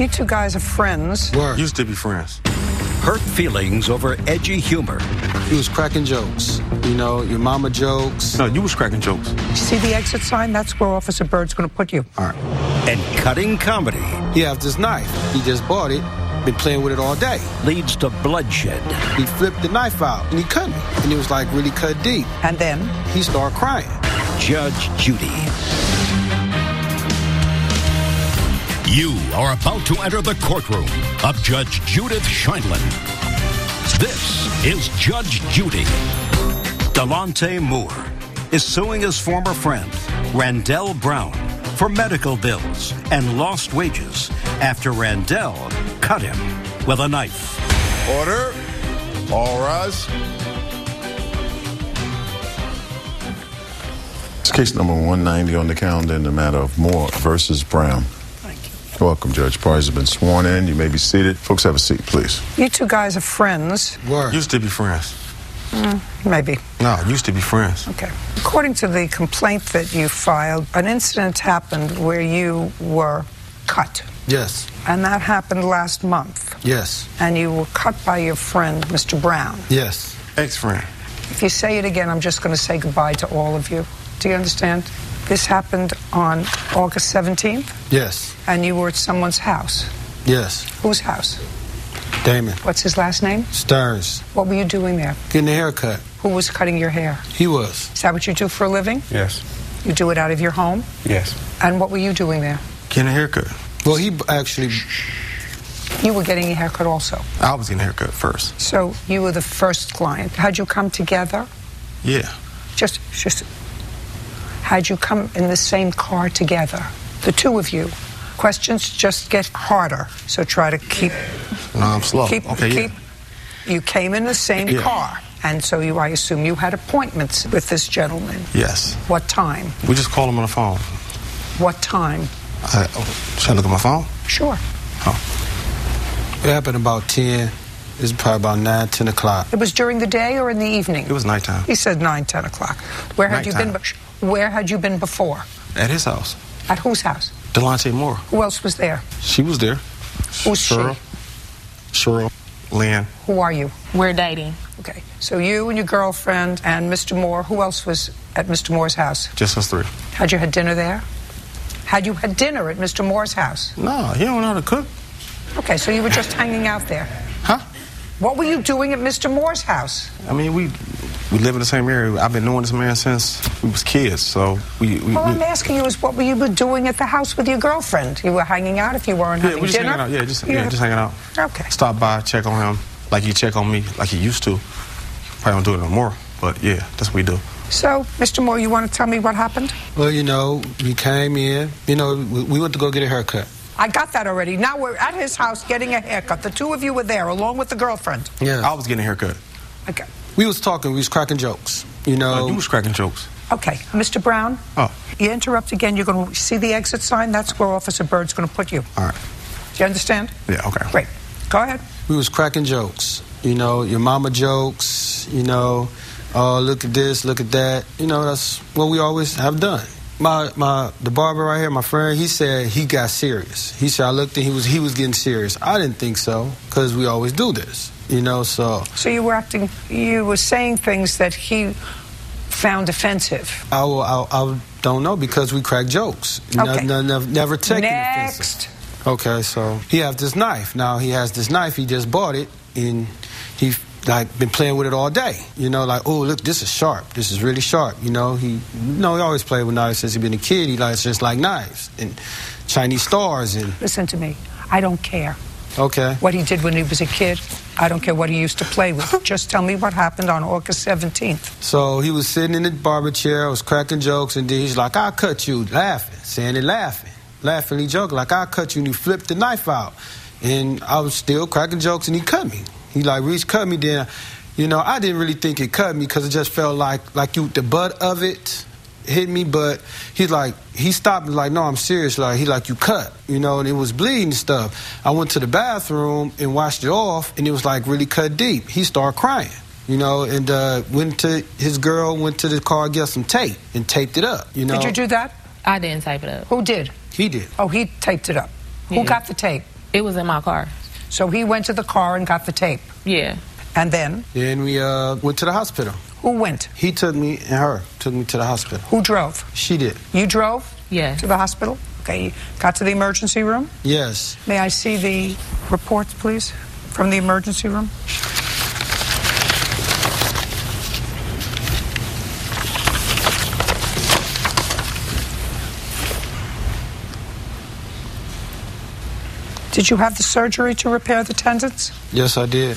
You two guys are friends. Word. Used to be friends. Hurt feelings over edgy humor. He was cracking jokes. You know, your mama jokes. No, you was cracking jokes. You see the exit sign? That's where Officer Bird's going to put you. All right. And cutting comedy. He has this knife. He just bought it. Been playing with it all day. Leads to bloodshed. He flipped the knife out and he cut me. And it was like really cut deep. And then? He started crying. Judge Judy. You are about to enter the courtroom of Judge Judith Sheindlin. This is Judge Judy. Delonte Moore is suing his former friend, Randell Brown, for medical bills and lost wages after Randell cut him with a knife. Order. All rise. It's case number 190 on the calendar in the matter of Moore versus Brown. Welcome, Judge. Parties have been sworn in. You may be seated. Folks, have a seat, please. You two guys are friends. Word. Used to be friends. Maybe. No, used to be friends. Okay. According to the complaint that you filed, an incident happened where you were cut. Yes. And that happened last month. Yes. And you were cut by your friend, Mr. Brown. Yes. Ex-friend. If you say it again, I'm just going to say goodbye to all of you. Do you understand? This happened on August 17th? Yes. And you were at someone's house. Yes. Whose house? Damon. What's his last name? Stearns. What were you doing there? Getting a haircut. Who was cutting your hair? He was. Is that what you do for a living? Yes. You do it out of your home? Yes. And what were you doing there? Getting a haircut. Well, he actually... You were getting a haircut also. I was getting a haircut first. So you were the first client. How'd you come together? Yeah. Just how'd you come in the same car together? The two of you. Questions just get harder. So try to keep... No, I'm slow. You came in the same car. And so I assume you had appointments with this gentleman. Yes. What time? We just called him on the phone. What time? Should I look at my phone? Sure. Oh. It happened about 10. It was probably about 9, 10 o'clock. It was during the day or in the evening? It was nighttime. He said 9, 10 o'clock. Where had you been? Where had you been before? At his house. At whose house? Delonte Moore. Who else was there? She was there. Who's Cheryl. Cheryl. Lynn. Who are you? We're dating. Okay. So you and your girlfriend and Mr. Moore. Who else was at Mr. Moore's house? Just us three. Had you had dinner there? Had you had dinner at Mr. Moore's house? No, he don't know how to cook. Okay, so you were just hanging out there. Huh? What were you doing at Mr. Moore's house? I mean, we live in the same area. I've been knowing this man since we was kids, so All I'm asking you is what were you doing at the house with your girlfriend? You were hanging out if you weren't having we just dinner? hanging out. Just hanging out. Okay. Stop by, check on him, like he check on me, like he used to. Probably don't do it no more, but yeah, that's what we do. So, Mr. Moore, you want to tell me what happened? Well, you know, we came in. You know, we went to go get a haircut. I got that already. Now we're at his house getting a haircut. The two of you were there, along with the girlfriend. Yeah. I was getting a haircut. Okay. We was talking. We was cracking jokes. You know. You was cracking jokes. Okay. Mr. Brown? Oh. You interrupt again, you're going to see the exit sign? That's where Officer Bird's going to put you. All right. Do you understand? Yeah, okay. Great. Go ahead. We was cracking jokes. You know, your mama jokes, you know, oh, look at this, look at that. You know, that's what we always have done. The barber right here, my friend, he said he got serious. He said I looked and he was getting serious. I didn't think so, because we always do this, you know, so. So you were saying things that he found offensive. I don't know, because we crack jokes. Okay. Never taken Next. offensive. Okay, so he has this knife. Now he has this knife, he just bought it, and he like been playing with it all day. You know, like, oh, look, this is sharp. This is really sharp. You know, he always played with knives since he been a kid. He likes just like knives and Chinese stars and. Listen to me. I don't care. Okay. What he did when he was a kid. I don't care what he used to play with. Just tell me what happened on August 17th. So he was sitting in the barber chair, was cracking jokes, and then he's like, I'll cut you, laughing, saying it laughingly joking, like, I'll cut you, and he flipped the knife out. And I was still cracking jokes, and he cut me. He like reached, cut me. Then, you know, I didn't really think it cut me because it just felt like the butt of it hit me. But he stopped and like, no, I'm serious. Like, he like, you cut, you know, and it was bleeding and stuff. I went to the bathroom and washed it off, and it was like really cut deep. He started crying, you know, and went to the car, get some tape and taped it up, you know. Did you do that? I didn't tape it up. Who did? He did. Oh, he taped it up. Yeah. Who got the tape? It was in my car. So he went to the car and got the tape. Yeah. And then? Then we went to the hospital. Who went? He took me and her, took me to the hospital. Who drove? She did. You drove? Yeah. To the hospital? Okay, you got to the emergency room? Yes. May I see the reports, please, from the emergency room? Did you have the surgery to repair the tendons? Yes, I did.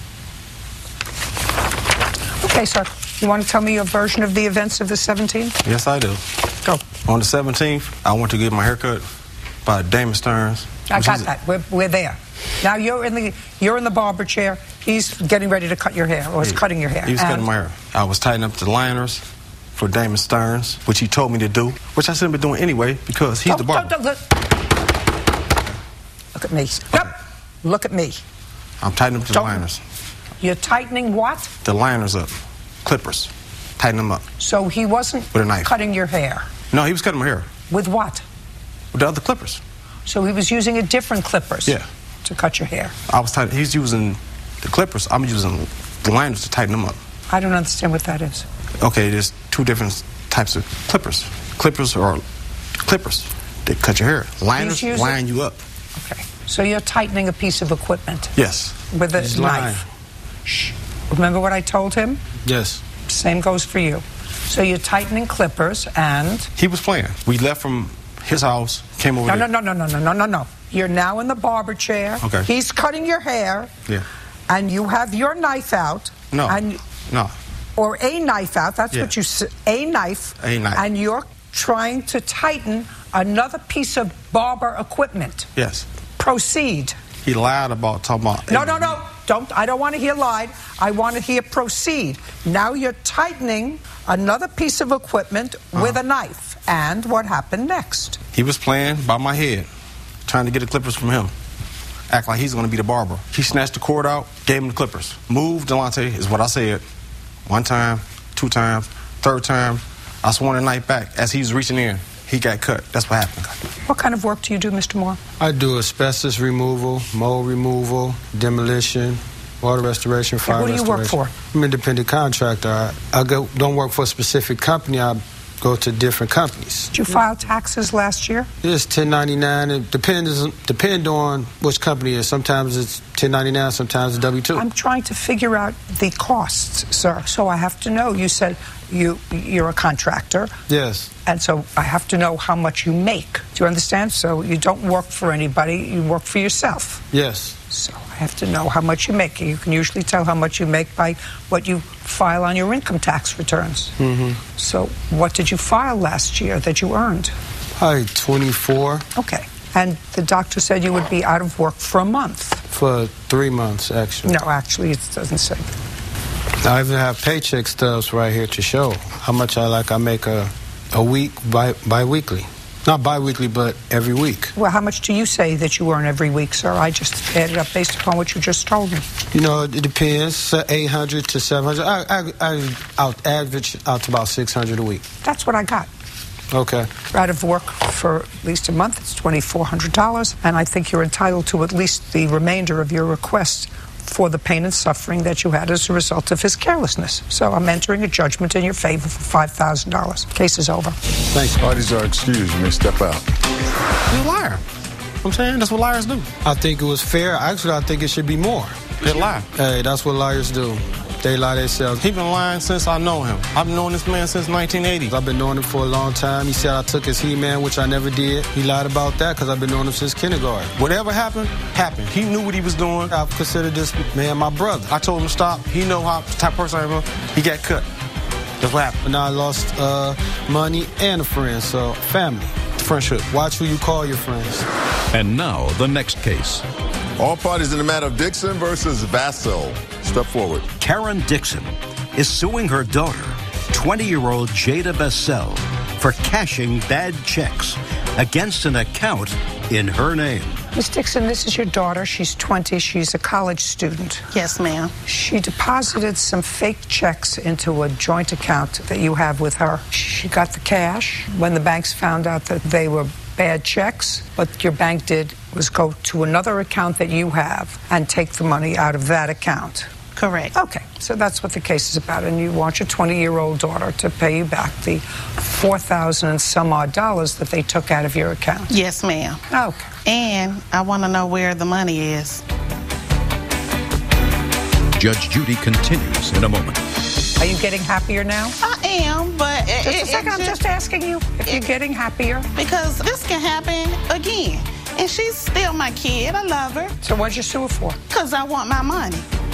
Okay, sir. You want to tell me your version of the events of the 17th? Yes, I do. Go. On the 17th, I went to get my hair cut by Damon Stearns. I got that. We're there. Now you're in the barber chair. He's getting ready to cut your hair, or he's cutting your hair. He was cutting my hair. I was tightening up the liners for Damon Stearns, which he told me to do, which I shouldn't be doing anyway because he's the barber. Look at me. Yep. Look at me. I'm tightening up the liners. You're tightening what? The liners up. Clippers. Tighten them up. So he wasn't with a knife. Cutting your hair? No, he was cutting my hair. With what? With the other clippers. So he was using a different clippers? Yeah. To cut your hair? He's using the clippers. I'm using the liners to tighten them up. I don't understand what that is. Okay, there's two different types of clippers. Clippers are clippers. They cut your hair. Liners line you up. Okay. So you're tightening a piece of equipment? Yes. With a knife? Shh. Remember what I told him? Yes. Same goes for you. So you're tightening clippers and... He was playing. We left from his house, came over there. No. You're now in the barber chair. Okay. He's cutting your hair. Yeah. And you have your knife out. No. No. Or a knife out. That's what you say. A knife. A knife. And you're trying to tighten another piece of barber equipment. Yes. Proceed. He lied about talking about... No. I don't want to hear lied. I want to hear proceed. Now you're tightening another piece of equipment with a knife. And what happened next? He was playing by my head, trying to get the clippers from him. Act like he's going to be the barber. He snatched the cord out, gave him the clippers. Move, Delonte, is what I said. 1 time, 2 times, 3rd time. I swung the knife back. As he was reaching in, he got cut. That's what happened. What kind of work do you do, Mr. Moore? I do asbestos removal, mold removal, demolition, water restoration, fire restoration. Who do you work for? I'm an independent contractor. I don't work for a specific company. I go to different companies. Did you file taxes last year? It's 1099. It depends on which company it is. Sometimes it's 1099, sometimes it's W-2. I'm trying to figure out the costs, sir. So I have to know. You said you're a contractor. Yes. And so I have to know how much you make. Do you understand? So you don't work for anybody. You work for yourself. Yes. So I have to know how much you make. You can usually tell how much you make by what you file on your income tax returns. Mm-hmm. So what did you file last year that you earned? Probably 24. Okay. And the doctor said you would be out of work for a month. For 3 months, actually. No, actually, it doesn't say. I even have paycheck stubs right here to show how much I make a week bi-weekly. Not bi-weekly, but every week. Well, how much do you say that you earn every week, sir? I just added up based upon what you just told me. You know, it depends. 800 to 700. I average out to about 600 a week. That's what I got. Okay. Out of work for at least a month, it's $2,400, and I think you're entitled to at least the remainder of your request for the pain and suffering that you had as a result of his carelessness. So I'm entering a judgment in your favor for $5,000. Case is over. Thanks. Parties are excused. You may step out. You're a liar. I'm saying that's what liars do. I think it was fair. Actually, I think it should be more. They lie. Hey, that's what liars do. They lie themselves. He been lying since I know him. I've been knowing this man since 1980. I've been knowing him for a long time. He said I took his He-Man, which I never did. He lied about that because I've been knowing him since kindergarten. Whatever happened, happened. He knew what he was doing. I consider this man my brother. I told him to stop. He know how the type of person I am. He got cut. That's what happened. And I lost money and a friend, so family. Friendship. Watch who you call your friends. And now, the next case. All parties in the matter of Dixon versus Vassell. Step forward. Karen Dixon is suing her daughter, 20-year-old Jada Vassell, for cashing bad checks against an account in her name. Miss Dixon, this is your daughter. She's 20. She's a college student. Yes, ma'am. She deposited some fake checks into a joint account that you have with her. She got the cash when the banks found out that they were bad checks. What your bank did was go to another account that you have and take the money out of that account. Correct. Okay, so that's what the case is about, and you want your 20-year-old daughter to pay you back the $4,000 and some odd dollars that they took out of your account. Yes, ma'am. Okay. And I want to know where the money is. Judge Judy continues in a moment. Are you getting happier now? I am, but... Just a second, I'm just asking you if you're getting happier. Because this can happen again. And she's still my kid. I love her. So what'd you sue her for? Because I want my money.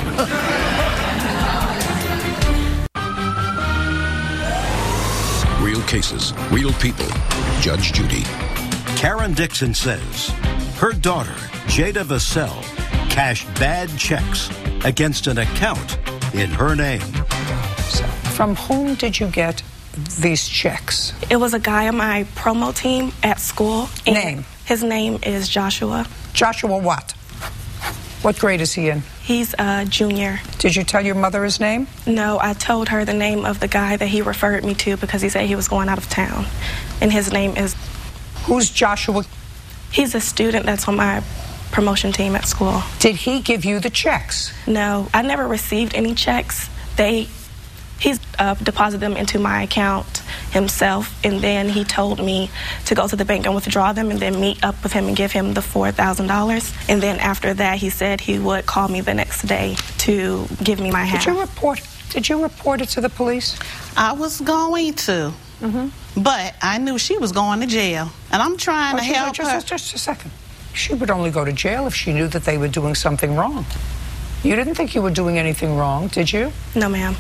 Real cases, real people. Judge Judy. Karen Dixon says her daughter, Jada Vassell, cashed bad checks against an account in her name. So, from whom did you get these checks? It was a guy on my promo team at school. Name? His name is Joshua. Joshua what? What grade is he in? He's a junior. Did you tell your mother his name? No, I told her the name of the guy that he referred me to because he said he was going out of town. And his name is... Who's Joshua? He's a student that's on my promotion team at school. Did he give you the checks? No, I never received any checks. He's deposited them into my account himself, and then he told me to go to the bank and withdraw them and then meet up with him and give him the $4,000. And then after that, he said he would call me the next day to give me my half. Did you report it to the police? I was going to. But I knew she was going to jail. And I'm trying to help her. Just a second. She would only go to jail if she knew that they were doing something wrong. You didn't think you were doing anything wrong, did you? No, ma'am.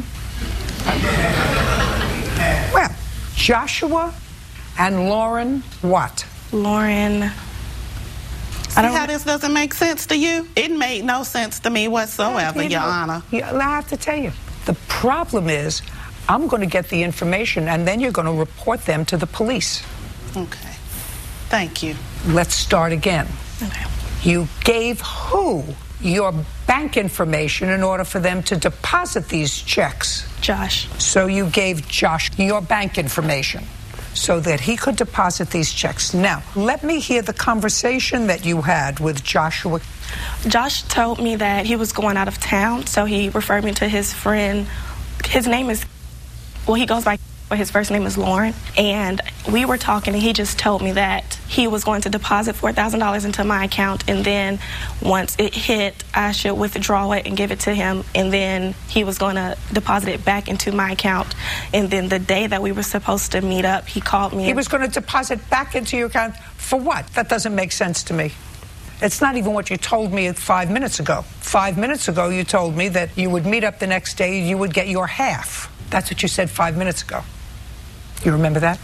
Well, Joshua and Lauren what? Lauren... See how this doesn't make sense to you? It made no sense to me whatsoever, Your Honor. I have to tell you, the problem is I'm going to get the information and then you're going to report them to the police. Okay. Thank you. Let's start again. Okay. You gave who your bank information in order for them to deposit these checks? Josh. So you gave Josh your bank information so that he could deposit these checks. Now, let me hear the conversation that you had with Joshua. Josh told me that he was going out of town, so he referred me to his friend. His name is, well, he goes by, but his first name is Lauren. And we were talking, and he just told me that he was going to deposit $4,000 into my account, and then once it hit, I should withdraw it and give it to him, and then he was going to deposit it back into my account. And then the day that we were supposed to meet up, he called me. He was going to deposit back into your account for what? That doesn't make sense to me. It's not even what you told me 5 minutes ago. 5 minutes ago, you told me that you would meet up the next day, you would get your half. That's what you said 5 minutes ago. You remember that?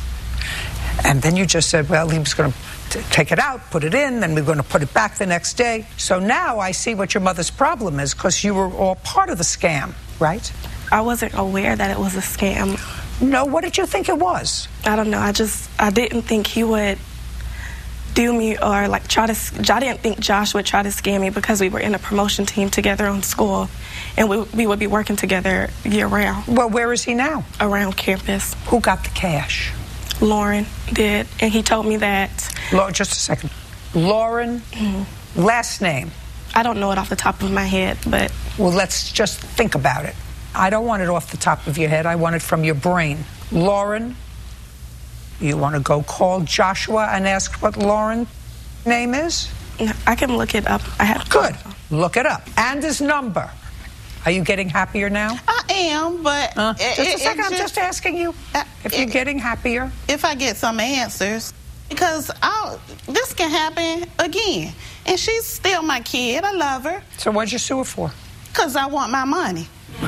And then you just said, well, he was going to take it out, put it in, then we were going to put it back the next day. So now I see what your mother's problem is, because you were all part of the scam, right? I wasn't aware that it was a scam. No, what did you think it was? I don't know. I didn't think he would do me or like try to. I didn't think Josh would try to scam me because we were in a promotion team together on school, and we would be working together year round. Well, where is he now? Around campus. Who got the cash? Lauren did, and he told me that. Just a second. Lauren, last name? I don't know it off the top of my head, but. Well, let's just think about it. I don't want it off the top of your head. I want it from your brain. Lauren, you want to go call Joshua and ask what Lauren's name is? I can look it up. I have. Good. Look it up. And his number. Are you getting happier now? I am, but... just a second, I'm just asking you if you're getting happier. If I get some answers. Because this can happen again. And she's still my kid. I love her. So what'd you sue her for? Because I want my money.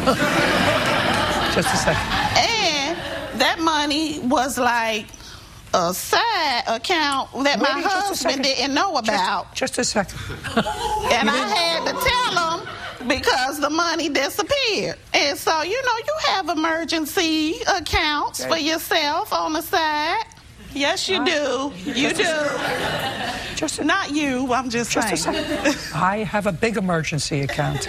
Just a second. And that money was like a side account that my husband didn't know about. Just a second. And I had to tell him because the money disappeared. And so, you have emergency accounts for yourself on the side. Yes, you do. You do. Not you, I'm just saying. A second. I have a big emergency account.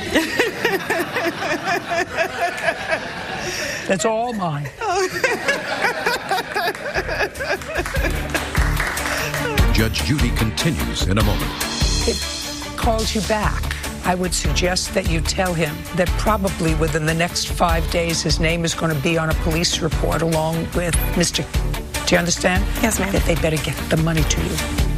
That's all mine. Judge Judy continues in a moment. It calls you back. I would suggest that you tell him that probably within the next 5 days his name is going to be on a police report along with Mr. Do you understand? Yes, ma'am. That they better get the money to you.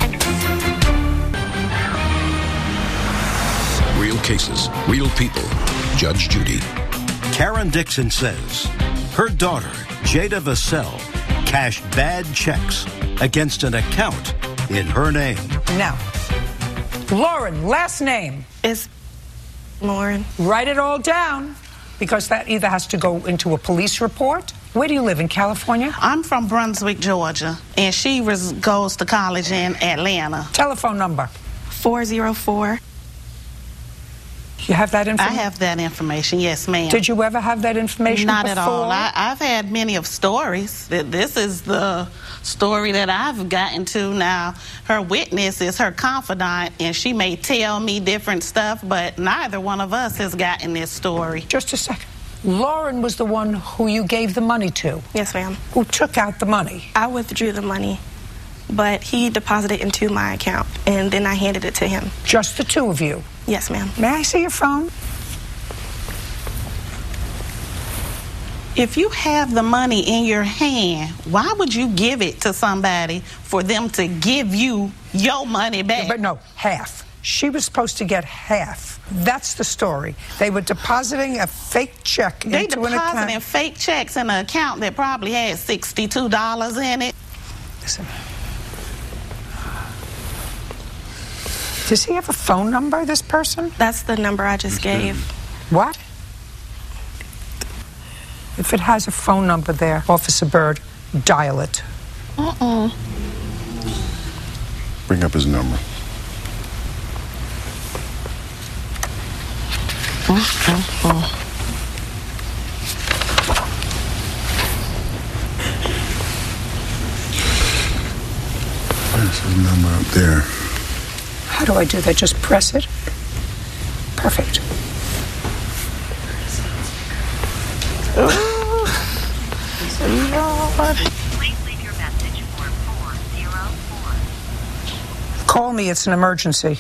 Real cases, real people. Judge Judy. Karen Dixon says her daughter, Jada Vassell, cashed bad checks against an account in her name. Now, Lauren, last name. It's Lauren. Write it all down, because that either has to go into a police report. Where do you live, in California? I'm from Brunswick, Georgia, and she goes to college in Atlanta. Telephone number. 404. You have that information? I have that information, yes, ma'am. Did you ever have that information Not before? at all. I've had many of stories. This is the story that I've gotten to now. Her witness is her confidant, and she may tell me different stuff, but neither one of us has gotten this story. Just a second. Lauren was the one who you gave the money to. Yes, ma'am. Who took out the money? I withdrew the money, but he deposited into my account, and then I handed it to him. Just the two of you? Yes, ma'am. May I see your phone? If you have the money in your hand, why would you give it to somebody for them to give you your money back? But no, half. She was supposed to get half. That's the story. They were depositing a fake check into an account. They depositing fake checks in an account that probably had $62 in it. Listen. Does he have a phone number, this person? That's the number I just gave. What? If it has a phone number there, Officer Byrd, dial it. Bring up his number. There's his number up there. How do I do that? Just press it? Perfect. Please leave your message for 404. Call me, it's an emergency.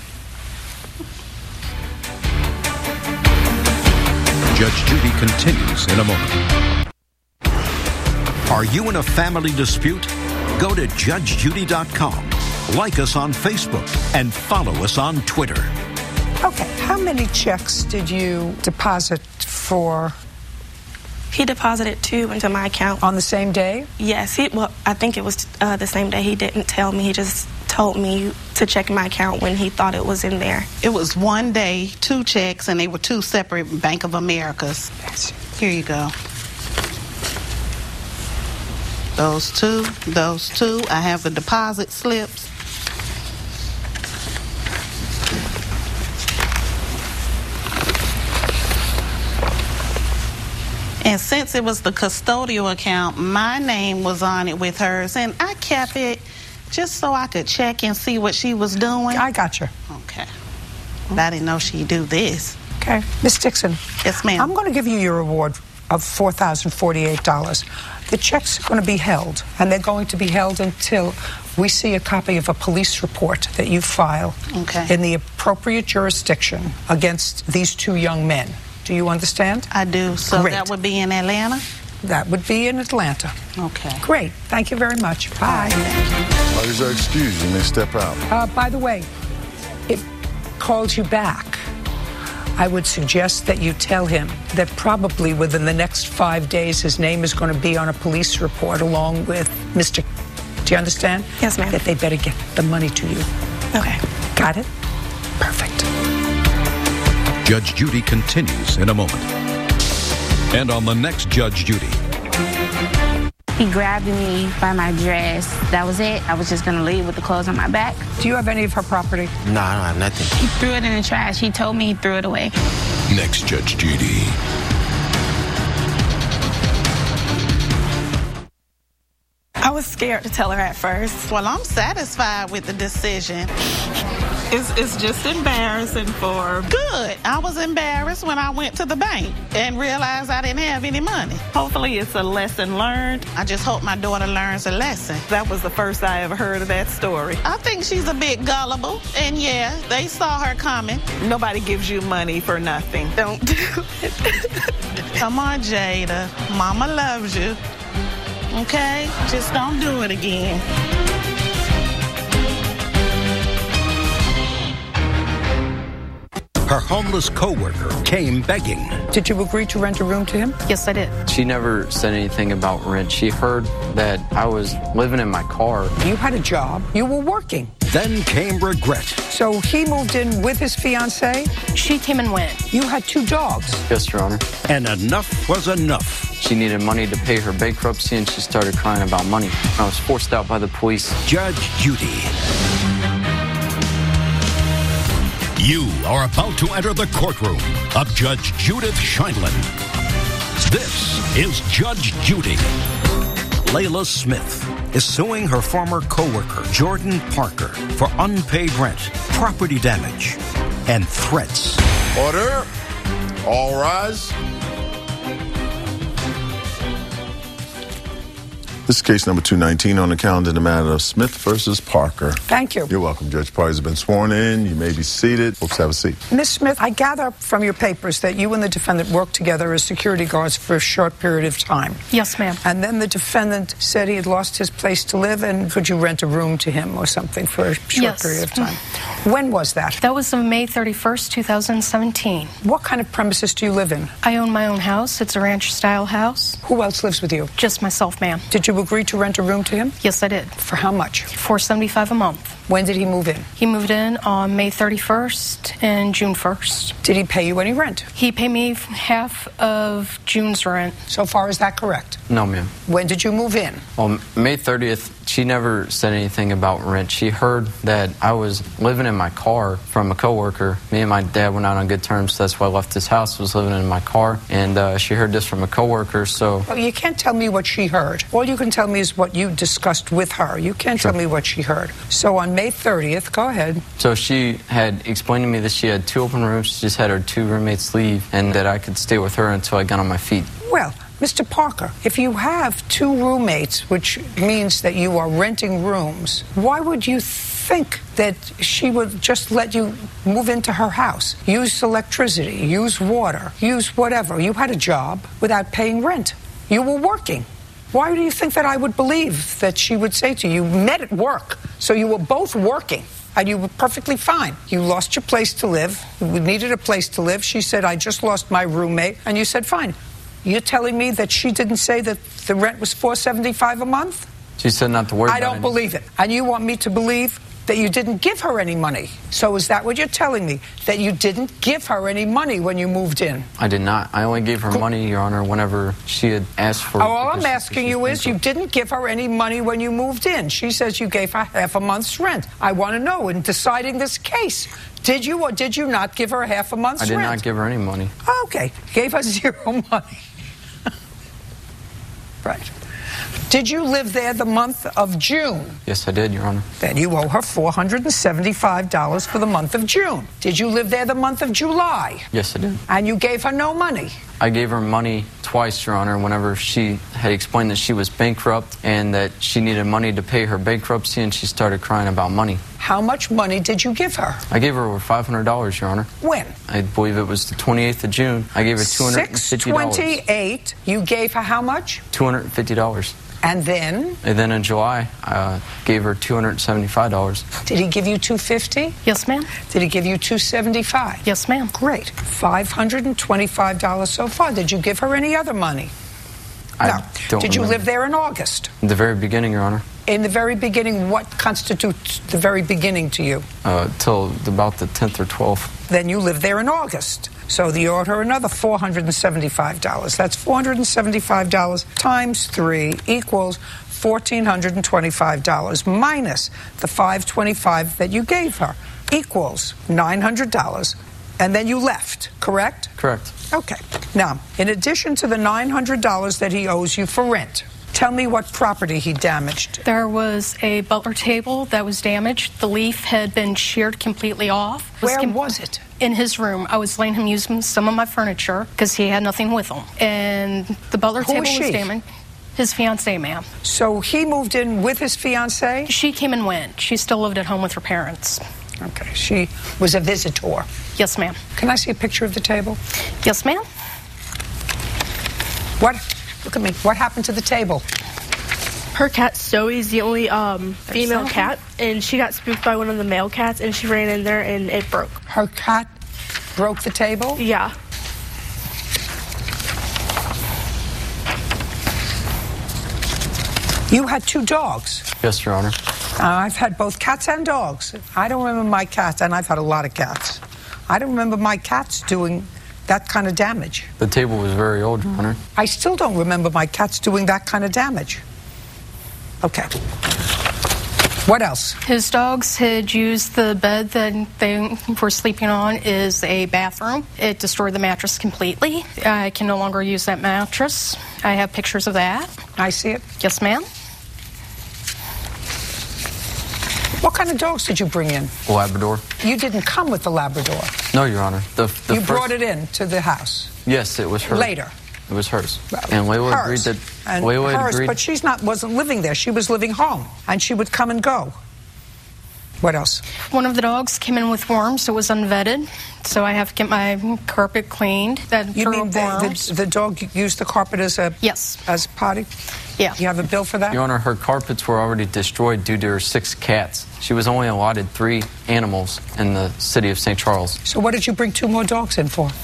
Judge Judy continues in a moment. Are you in a family dispute? Go to judgejudy.com. Like us on Facebook and follow us on Twitter. Okay, how many checks did you deposit for? He deposited 2 into my account. On the same day? Yes, I think it was the same day. He didn't tell me. He just told me to check my account when he thought it was in there. It was one day, 2 checks, and they were 2 separate Bank of Americas. Here you go. Those two. I have the deposit slips. And since it was the custodial account, my name was on it with hers, and I kept it just so I could check and see what she was doing. I got you. Okay. But I didn't know she'd do this. Okay. Miss Dixon. Yes, ma'am. I'm going to give you your reward of $4,048. The checks are going to be held, and they're going to be held until we see a copy of a police report that you file in the appropriate jurisdiction against these 2 young men. Do you understand? I do. So Great. that would be in Atlanta? That would be in Atlanta. Okay. Great. Thank you very much. Bye. What is your excuse? You may step out. By the way, it calls you back. I would suggest that you tell him that probably within the next 5 days his name is going to be on a police report along with Mr. Do you understand? Yes, ma'am. That they better get the money to you. Okay. Got it? Perfect. Judge Judy continues in a moment. And on the next Judge Judy. He grabbed me by my dress. That was it. I was just going to leave with the clothes on my back. Do you have any of her property? No, I don't have nothing. He threw it in the trash. He told me he threw it away. Next Judge Judy. I was scared to tell her at first. Well, I'm satisfied with the decision. It's just embarrassing for... Good. I was embarrassed when I went to the bank and realized I didn't have any money. Hopefully it's a lesson learned. I just hope my daughter learns a lesson. That was the first I ever heard of that story. I think she's a bit gullible, and yeah, they saw her coming. Nobody gives you money for nothing. Don't do it. Come on, Jada. Mama loves you. Okay? Just don't do it again. Her homeless co-worker came begging. Did you agree to rent a room to him? Yes, I did. She never said anything about rent. She heard that I was living in my car. You had a job. You were working. Then came regret. So he moved in with his fiancée? She came and went. You had 2 dogs. Yes, Your Honor. And enough was enough. She needed money to pay her bankruptcy, and she started crying about money. I was forced out by the police. Judge Judy. You are about to enter the courtroom of Judge Judith Sheindlin. This is Judge Judy. Layla Smith is suing her former co-worker, Jordan Parker, for unpaid rent, property damage, and threats. Order. All rise. This is case number 219 on the calendar in the matter of Smith versus Parker. Thank you. You're welcome. Judge Parties have been sworn in. You may be seated. Folks, have a seat. Ms. Smith, I gather from your papers that you and the defendant worked together as security guards for a short period of time. Yes, ma'am. And then the defendant said he had lost his place to live, and could you rent a room to him or something for a short period of time? When was that? That was on May 31st, 2017. What kind of premises do you live in? I own my own house. It's a ranch-style house. Who else lives with you? Just myself, ma'am. Did you agree to rent a room to him? Yes, I did. For how much? $475 a month. When did he move in? He moved in on May 31st and June 1st. Did he pay you any rent? He paid me half of June's rent. So far, is that correct? No, ma'am. When did you move in? Well, May 30th, she never said anything about rent. She heard that I was living in my car from a coworker. Me and my dad went out on good terms, so that's why I left his house, was living in my car. And she heard this from a coworker, so... Well, you can't tell me what she heard. All you can tell me is what you discussed with her. You can't tell me what she heard. So on May 30th, go ahead. So she had explained to me that she had 2 open rooms. She just had her 2 roommates leave, and that I could stay with her until I got on my feet. Well, Mr. Parker, if you have 2 roommates, which means that you are renting rooms, why would you think that she would just let you move into her house, use electricity, use water, use whatever? You had a job without paying rent. You were working. Why do you think that I would believe that she would say to you, you met at work, so you were both working, and you were perfectly fine. You lost your place to live. You needed a place to live. She said, I just lost my roommate, and you said, fine. You're telling me that she didn't say that the rent was $475 a month? She said not to worry about it. I don't believe it. And you want me to believe that you didn't give her any money. So is that what you're telling me? That you didn't give her any money when you moved in? I did not. I only gave her money, Your Honor, whenever she had asked for... All I'm asking you is you didn't give her any money when you moved in. She says you gave her half a month's rent. I want to know, in deciding this case, did you or did you not give her half a month's rent? I did not give her any money. Okay. Gave her 0 money. Right. Did you live there the month of June? Yes, I did, Your Honor. Then you owe her $475 for the month of June. Did you live there the month of July? Yes, I did. And you gave her no money? I gave her money twice, Your Honor, whenever she had explained that she was bankrupt and that she needed money to pay her bankruptcy, and she started crying about money. How much money did you give her? I gave her over $500, Your Honor. When? I believe it was the 28th of June. I gave her $250. $628. You gave her how much? $250. And then? And then in July, I gave her $275. Did he give you $250? Yes, ma'am. Did he give you $275? Yes, ma'am. Great. $525 so far. Did you give her any other money? No. Did you live there in August? In the very beginning, Your Honor. In the very beginning, what constitutes the very beginning to you? Till about the 10th or 12th. Then you lived there in August. So you owed her another $475. That's $475 times 3 equals $1,425 minus the $525 that you gave her equals $900. And then you left, correct? Correct. Okay. Now, in addition to the $900 that he owes you for rent, Tell me what property he damaged. There was a butler table that was damaged. The leaf had been sheared completely off. Where was it? In his room. I was letting him use some of my furniture because he had nothing with him. And the butler table was damaged. His fiancée, ma'am. So he moved in with his fiancée? She came and went. She still lived at home with her parents. Okay. She was a visitor? Yes, ma'am. Can I see a picture of the table? Yes, ma'am. What? Look at me. What happened to the table? Her cat Zoe is the only female cat, and she got spooked by one of the male cats, and she ran in there, and it broke. Her cat broke the table? Yeah. You had 2 dogs? Yes, Your Honor. I've had both cats and dogs. I don't remember my cats, and I've had a lot of cats. I don't remember my cats doing that kind of damage. The table was very old, Your Honor. I still don't remember my cats doing that kind of damage. Okay. What else? His dogs had used the bed that they were sleeping on is a bathroom. It destroyed the mattress completely. I can no longer use that mattress. I have pictures of that. I see it. Yes, ma'am. What kind of dogs did you bring in? Labrador. You didn't come with the Labrador. No, Your Honor. You brought it in to the house. Yes, it was hers. Later. It was hers. And Layla agreed that. And Layla hers, agreed. but she's wasn't living there. She was living home, and she would come and go. What else? One of the dogs came in with worms. It was unvetted, so I have to get my carpet cleaned. You mean the dog used the carpet as a as potty? Yeah. You have a bill for that? Your Honor, her carpets were already destroyed due to her 6 cats. She was only allotted 3 animals in the city of St. Charles. So what did you bring 2 more dogs in for?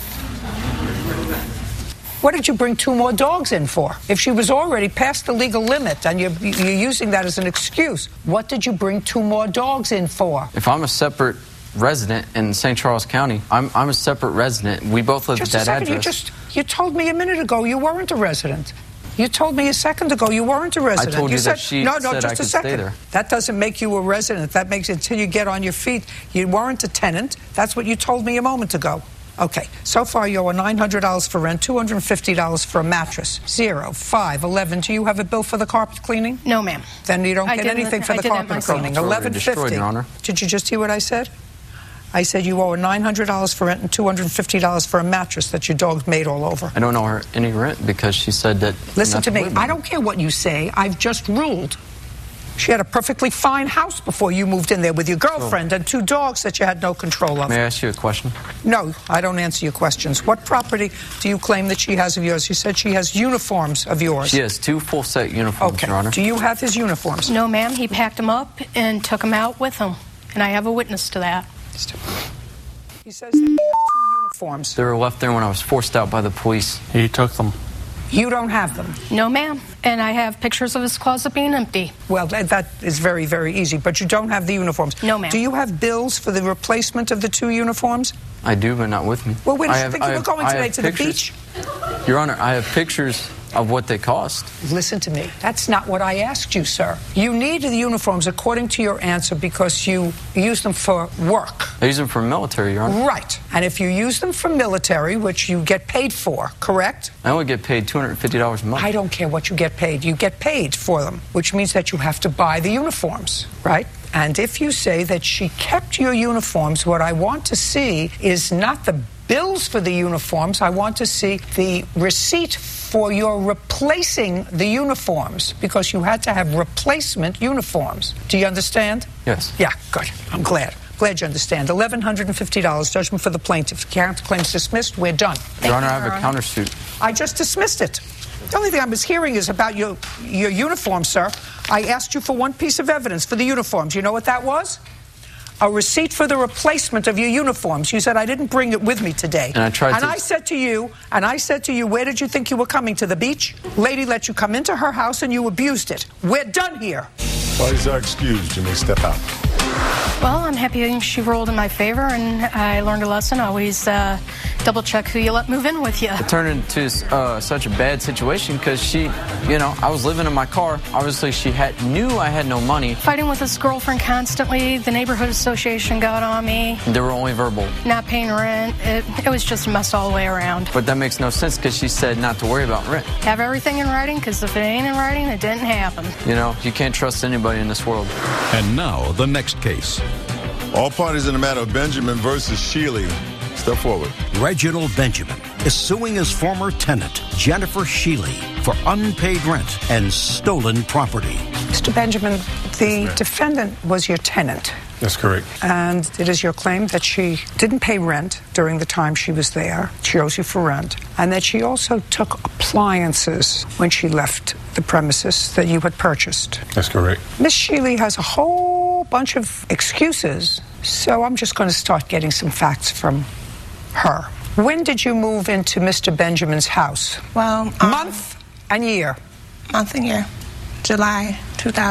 What did you bring 2 more dogs in for? If she was already past the legal limit and you're using that as an excuse, what did you bring 2 more dogs in for? If I'm a separate resident in St. Charles County, I'm a separate resident. We both live at that address. You told me a minute ago you weren't a resident. You told me a second ago you weren't a resident. I told you that she said just I could stay there. That doesn't make you a resident. That makes it until you get on your feet. You weren't a tenant. That's what you told me a moment ago. Okay, so far you owe $900 for rent, $250 for a mattress. 0, 5, 11. Do you have a bill for the carpet cleaning? No, ma'am. Then you don't get anything for the carpet cleaning. $11.50. Your Honor. Did you just hear what I said? I said you owe $900 for rent and $250 for a mattress that your dog made all over. I don't owe her any rent because she said that. Listen to me. I don't care what you say. I've just ruled. She had a perfectly fine house before you moved in there with your girlfriend and 2 dogs that you had no control of. May I ask you a question? No, I don't answer your questions. What property do you claim that she has of yours? You said she has uniforms of yours. She has 2 full-set uniforms, Your Honor. Do you have his uniforms? No, ma'am. He packed them up and took them out with him. And I have a witness to that. He says that he had 2 uniforms. They were left there when I was forced out by the police. He took them. You don't have them? No, ma'am. And I have pictures of his closet being empty. Well, that is very, very easy. But you don't have the uniforms. No, ma'am. Do you have bills for the replacement of the 2 uniforms? I do, but not with me. Well, where did you think you were going today? To the beach? Your Honor, I have pictures of what they cost. Listen to me. That's not what I asked you, sir. You need the uniforms according to your answer because you use them for work. I use them for military, Your Honor. Right. And if you use them for military, which you get paid for, correct? I only get paid $250 a month. I don't care what you get paid. You get paid for them, which means that you have to buy the uniforms, right? And if you say that she kept your uniforms, what I want to see is not the bills for the uniforms. I want to see the receipt for your replacing the uniforms because you had to have replacement uniforms. Do you understand? Yes. Yeah, good. I'm glad. Glad you understand. $1,150 judgment for the plaintiff. Counterclaims dismissed. We're done. Your Honor, I have a countersuit. I just dismissed it. The only thing I was hearing is about your uniform, sir. I asked you for one piece of evidence for the uniforms. You know what that was? A receipt for the replacement of your uniforms. You said I didn't bring it with me today. And I said to you, where did you think you were coming, to the beach? Lady let you come into her house and you abused it. We're done here. Parties are excused. You may step out. Well, I'm happy she ruled in my favor, and I learned a lesson. Always don't double check who you let move in with you. It turned into such a bad situation because she, I was living in my car. Obviously, she knew I had no money. Fighting with his girlfriend constantly. The neighborhood association got on me. They were only verbal. Not paying rent. It was just a mess all the way around. But that makes no sense because she said not to worry about rent. Have everything in writing, because if it ain't in writing, it didn't happen. You can't trust anybody in this world. And now, the next case. All parties in the matter of Benjamin versus Sheely. Step forward. Reginald Benjamin is suing his former tenant, Jennifer Sheely, for unpaid rent and stolen property. Mr. Benjamin, the defendant was your tenant. That's correct. And it is your claim that she didn't pay rent during the time she was there. She owes you for rent. And that she also took appliances when she left the premises that you had purchased. That's correct. Miss Sheely has a whole bunch of excuses, so I'm just going to start getting some facts from her. When did you move into Mr. Benjamin's house? Well, month and year. Month and year. July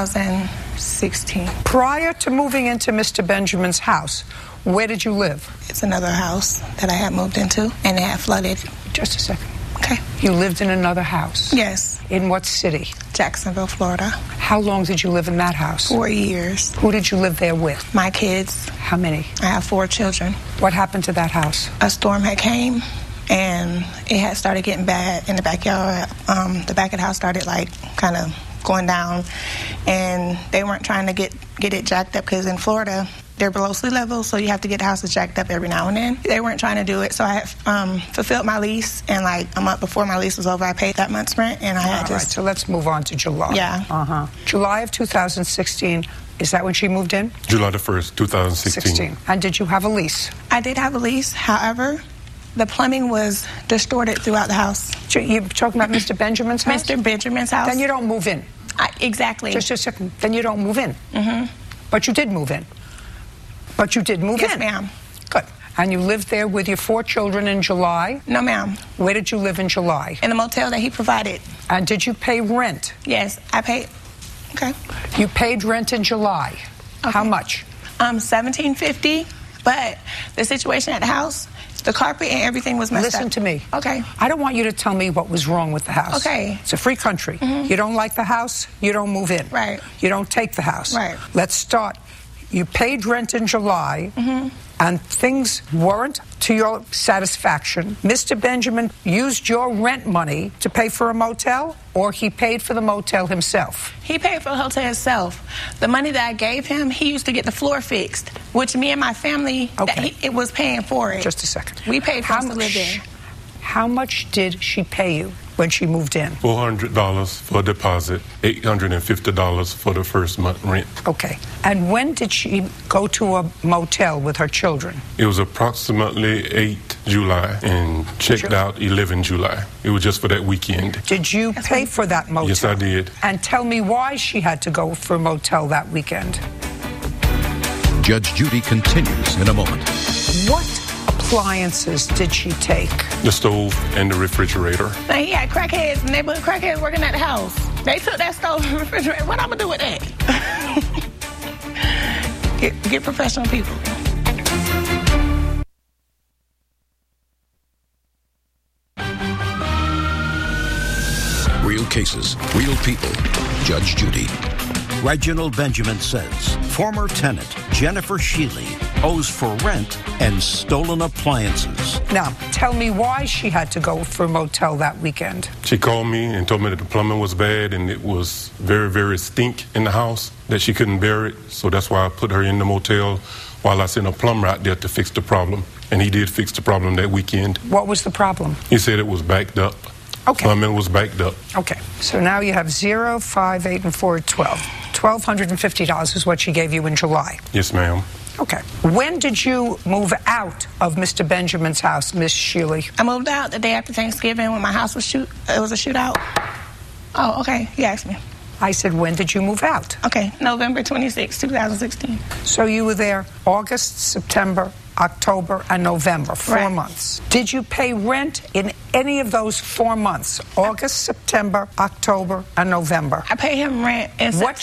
2016. Prior to moving into Mr. Benjamin's house, where did you live? It's another house that I had moved into, and it had flooded. Just a second. Okay. You lived in another house? Yes. In what city? Jacksonville, Florida. How long did you live in that house? 4 years. Who did you live there with? My kids. How many? I have 4 children. What happened to that house? A storm had came, and it had started getting bad in the backyard. The back of the house started kind of going down, and they weren't trying to get it jacked up because in Florida they're below sea level, so you have to get the houses jacked up every now and then. They weren't trying to do it, so I had fulfilled my lease, and a month before my lease was over, I paid that month's rent, and I had Right, so let's move on to July. Yeah. July of 2016, is that when she moved in? July the 1st, 2016. And did you have a lease? I did have a lease, however, the plumbing was distorted throughout the house. You're talking about Mr. Benjamin's house? Mr. Benjamin's house. Then you don't move in. Exactly. Just a second. Then you don't move in. Mm-hmm. But you did move in. Yes, ma'am. Good. And you lived there with your 4 children in July? No, ma'am. Where did you live in July? In the motel that he provided. And did you pay rent? Yes, I paid. Okay. You paid rent in July. Okay. How much? $17.50. But the situation at the house, the carpet and everything was messed up. Listen to me. Okay. I don't want you to tell me what was wrong with the house. Okay. It's a free country. Mm-hmm. You don't like the house, you don't move in. Right. You don't take the house. Right. Let's start. You paid rent in July, and things weren't to your satisfaction. Mr. Benjamin used your rent money to pay for a motel, or he paid for the motel himself? He paid for the hotel himself. The money that I gave him, he used to get the floor fixed, which me and my family, it was paying for it. Just a second. We paid for us to live there. How much did she pay you when she moved in? $400 for a deposit, $850 for the first month rent. Okay. And when did she go to a motel with her children? It was approximately 8 July and checked out 11 July. It was just for that weekend. Did you pay for that motel? Yes, I did. And tell me why she had to go for a motel that weekend. Judge Judy continues in a moment. What appliances did she take? The stove and the refrigerator. Now, he had crackheads, neighborhood crackheads working at the house. They took that stove and refrigerator. What I'm going to do with that? Get professional people. Real cases, real people. Judge Judy. Reginald Benjamin says former tenant Jennifer Sheely owes for rent and stolen appliances. Now, tell me why she had to go for a motel that weekend. She called me and told me that the plumbing was bad and it was very, very stink in the house, that she couldn't bear it. So that's why I put her in the motel while I sent a plumber out there to fix the problem. And he did fix the problem that weekend. What was the problem? He said it was backed up. Okay. Plumbing was backed up. Okay. So now you have 0, 5, 8, and 4, 12. $1,250 is what she gave you in July. Yes, ma'am. Okay. When did you move out of Mr. Benjamin's house, Miss Sheely? I moved out the day after Thanksgiving when my house was it was a shootout. Oh, okay. You asked me. I said, when did you move out? Okay. November 26, 2016. So you were there August, September, October, and November, 4 months. Did you pay rent in any of those 4 months? August, September, October, and November. I paid him rent in What?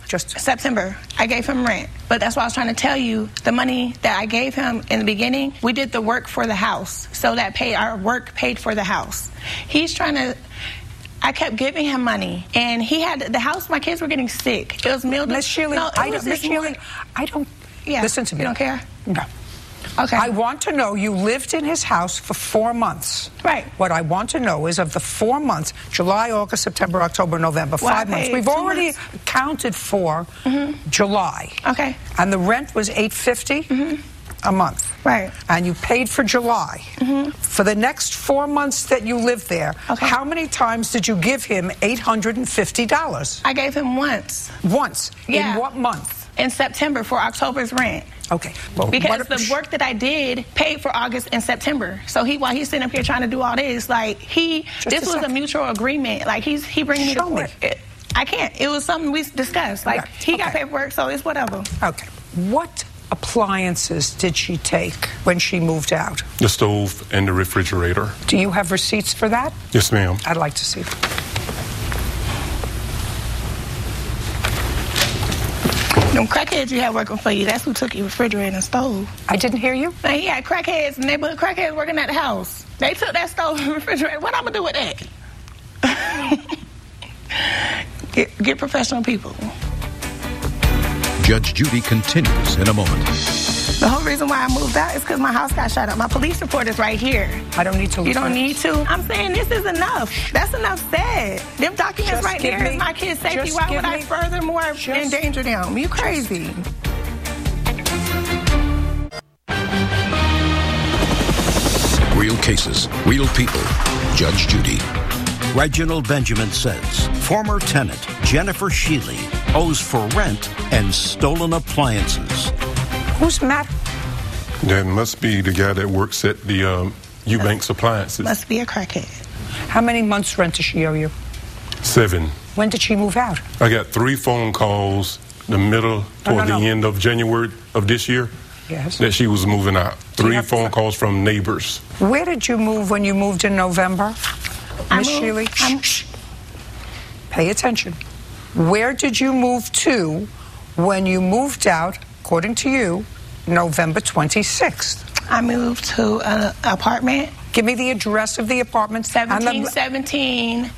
Just September. I gave him rent. But that's why I was trying to tell you, the money that I gave him in the beginning, we did the work for the house. So that our work paid for the house. He's trying to... I kept giving him money, and he had the house. My kids were getting sick. It was mildew. Miss Shealy, No, Miss Shealy, I don't. Yeah. Listen to me. You don't care? No. Okay. I want to know, you lived in his house for 4 months. Right. What I want to know is, of the 4 months, July, August, September, October, November, Well, 5 months. I paid We've 2 already months. counted for July. Okay. And the rent was $850 a month. Right. And you paid for July. For the next 4 months that you lived there, how many times did you give him $850? I gave him once. Once? Yeah. In what month? In September for October's rent. Okay. Well, because the work that I did paid for August and September. So while he's sitting up here trying to do all this, like this was a mutual agreement. Like he bringing me to court. I can't. It was something we discussed. Like he got paperwork, so it's whatever. Okay. What appliances did she take when she moved out? The stove and the refrigerator. Do you have receipts for that? Yes, ma'am. I'd like to see them. Them crackheads you had working for you, that's who took your refrigerator and stove. I didn't hear you? He had crackheads, neighborhood crackheads working at the house. They took that stove and refrigerator. What I'm going to do with that? Get professional people. Judge Judy continues in a moment. The whole reason why I moved out is because my house got shut up. My police report is right here. I don't need to look You don't at it. need to? I'm saying this is enough. That's enough said. Them documents Just right give there me- is my kids' safety. just Why give would I me- furthermore endanger them? You crazy. Real cases, real people. Judge Judy. Reginald Benjamin says former tenant Jennifer Shealy owes for rent and stolen appliances. Who's Matt? That must be the guy that works at the Eubanks Appliances. Must be a crackhead. How many months' rent does she owe you? 7. When did she move out? I got 3 phone calls the middle toward the end of January of this year. Yes. That she was moving out. 3 phone calls from neighbors. Where did you move when you moved in November? Miss moved- Shealy? Shh. Pay attention. Where did you move to when you moved out, according to you, November 26th? I moved to an apartment. Give me the address of the apartment. 1717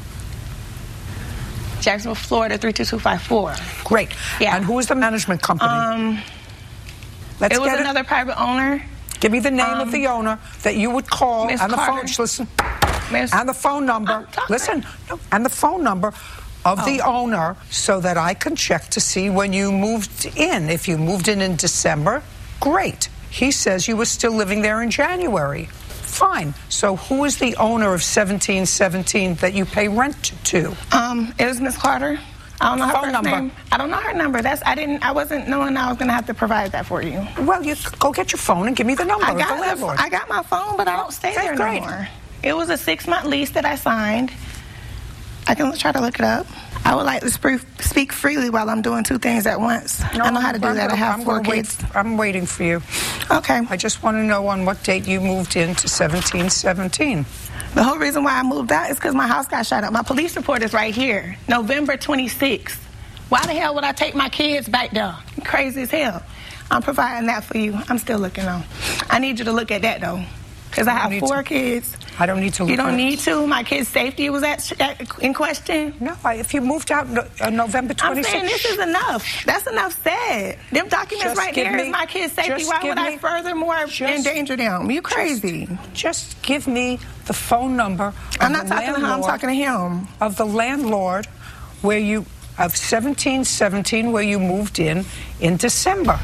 Jacksonville, Florida, 32254. Great. Yeah. And who is the management company? Let's It was get another private owner. Give me the name of the owner that you would call Miss and the Carter. phone. Listen. And the phone number. Listen. No, and the phone number of the owner so that I can check to see when you moved in. If you moved in December, great. He says you were still living there in January. Fine. So who is the owner of 1717 that you pay rent to? It was Miss Carter. I don't know her Phone first number. name. I don't know her number. I wasn't knowing I was gonna have to provide that for you. Well, you go get your phone and give me the number I of the got landlord. I got my phone, but I don't stay there no great. more. It was a 6-month lease that I signed. I can try to look it up. I would like to speak freely while I'm doing 2 things at once. I know how to do that. I have 4 kids. I'm waiting for you. Okay. I just want to know on what date you moved into 1717. The whole reason why I moved out is because my house got shut up. My police report is right here, November 26th. Why the hell would I take my kids back there? Crazy as hell. I'm providing that for you. I'm still looking on. I need you to look at that, though, because I have 4 kids. I don't need to look You don't at it. need to? My kids' safety was in question? No, if you moved out November 26th. I'm saying this is enough. That's enough said. Them documents Just right give there me- is my kids' safety. just Why give would I me- furthermore endanger them? You crazy. Just give me the phone number of I'm not the talking to her, I'm landlord- talking to him. Of the landlord where you, of 1717 where you moved in December.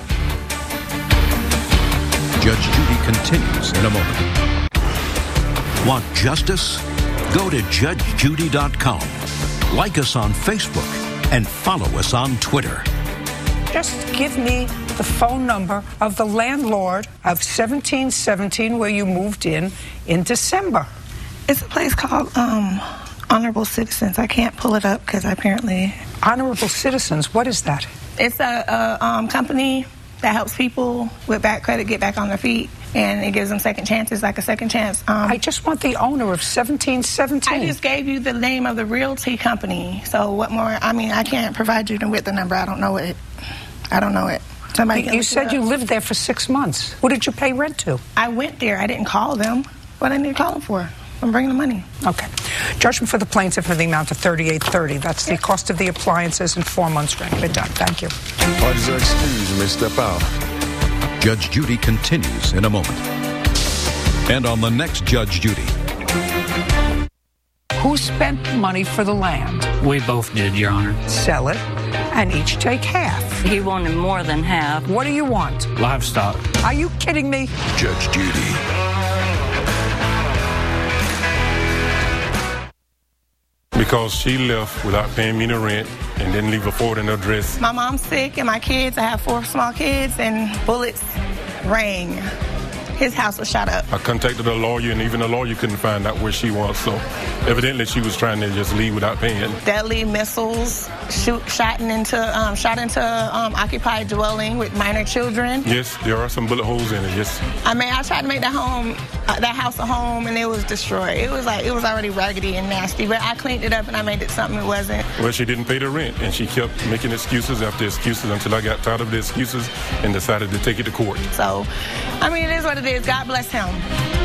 Judge Judy continues in a moment. Want justice? Go to judgejudy.com. Like us on Facebook and follow us on Twitter. Just give me the phone number of the landlord of 1717 where you moved in December. It's a place called Honorable Citizens. I can't pull it up because apparently... Honorable Citizens, what is that? It's a company that helps people with bad credit get back on their feet. and it gives them second chances, like a second chance. I just want the owner of 1717. I just gave you the name of the realty company. So what more? I mean, I can't provide you with the number. I don't know it. Somebody You said you lived there for 6 months. Who did you pay rent to? I went there. I didn't call them. What I need to call them for? I'm bringing the money. Okay. Judgment for the plaintiff in the amount of $38.30. That's the cost of the appliances and 4 months rent. We're done. Thank you. Parties are excused. You may step out. Judge Judy continues in a moment. And on the next Judge Judy. Who spent money for the land? We both did, Your Honor. Sell it and each take half. He wanted more than half. What do you want? Livestock. Are you kidding me? Judge Judy. Because she left without paying me the rent and didn't leave a forwarding address. My mom's sick and my kids, I have 4 small kids, and bullets rang. His house was shot up. I contacted a lawyer, and even the lawyer couldn't find out where she was. So evidently she was trying to just leave without paying. Deadly missiles shot into occupied dwelling with minor children. Yes, there are some bullet holes in it. Yes. I mean, I tried to make that house a home, and it was destroyed. It was already raggedy and nasty, but I cleaned it up and I made it something it wasn't. Well, she didn't pay the rent, and she kept making excuses after excuses until I got tired of the excuses and decided to take it to court. So, I mean, it is what it is. God bless him.